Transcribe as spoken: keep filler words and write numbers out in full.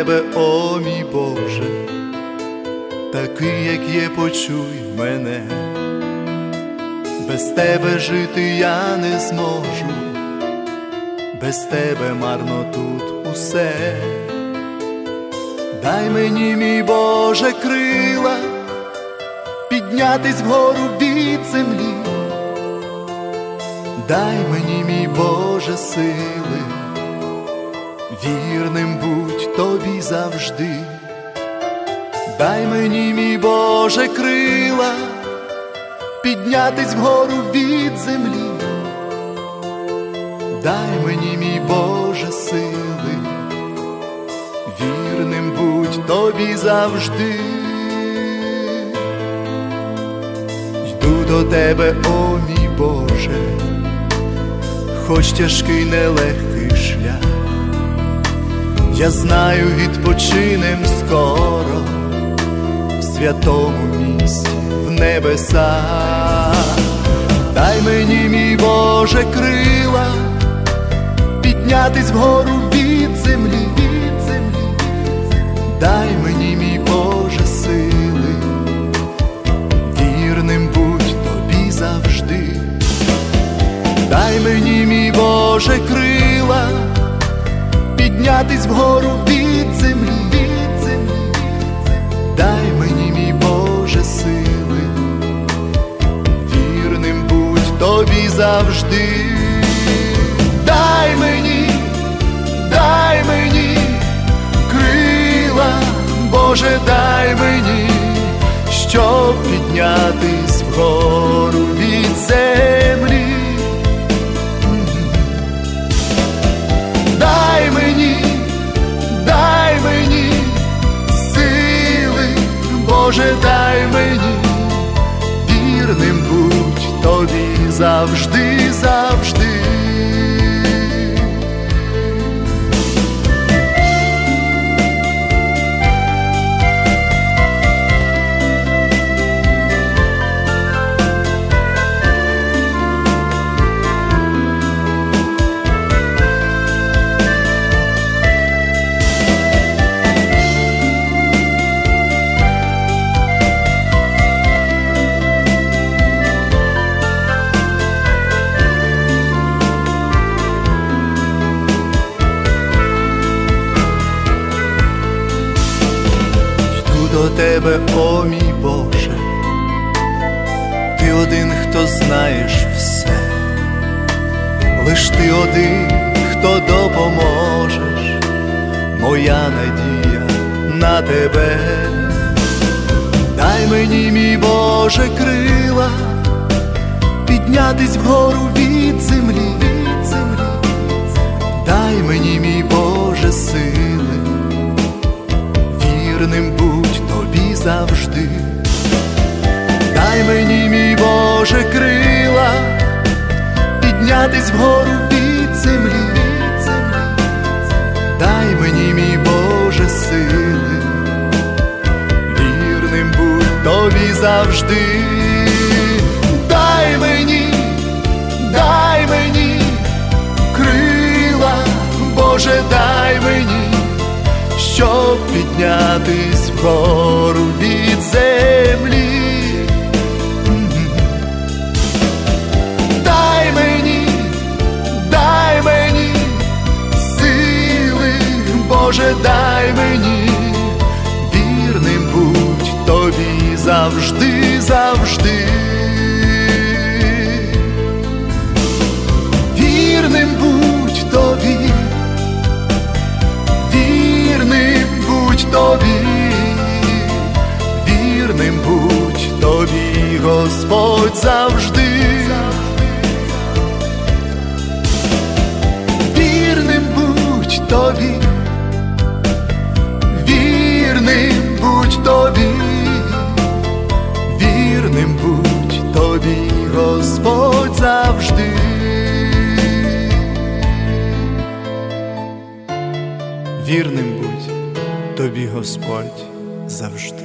тебе, о мій Боже, такий, як є, почуй мене. Без тебе жити я не зможу, без тебе марно тут усе. Дай мені, мій Боже, крила, піднятись вгору від землі. Дай мені, мій Боже, сили, вірним будь тобі завжди. Дай мені, мій Боже, крила, піднятись вгору від землі. Дай мені, мій Боже, сили, вірним будь тобі завжди. Йду до тебе, о мій Боже, хоч тяжкий нелегкий шлях. Я знаю, відпочинем скоро в святому місті, в небесах. Дай мені, мій Боже, крила, піднятись вгору від землі, від землі. Дай мені, мій Боже, сили, вірним будь тобі завжди. Дай мені, мій Боже, крила, піднятись вгору від землі, від землі. Дай мені, мій Боже, сили, вірним будь тобі завжди. Дай мені, дай мені крила, Боже, дай мені, щоб піднятись вгору від землі. Дай мені, дай мені сили, Боже, дай мені, вірним будь тобі завжди, завжди. До тебе, о мій Боже, ти один, хто знаєш все, лиш ти один, хто допоможеш, моя надія на тебе. Дай мені, мій Боже, крила, піднятись вгору від землі, від землі. Дай мені, мій Боже, сили, вірним будь тобі завжди. Дай мені, мій Боже, крила, піднятись вгору від землі, від землі. Дай мені, мій Боже, сили, вірним будь тобі завжди. Дай мені, дай мені крила, Боже, дай мені, щоб піднятись вгору від землі. Дай мені, дай мені сили, Боже, дай мені, вірним будь тобі завжди, завжди. Вірним будь тобі, вірним будь тобі, вірним будь тобі, Господь, завжди. Вірним будь тобі, вірним будь тобі, вірним будь тобі, Господь, завжди. Вірним будь тобі, Господь, завжди.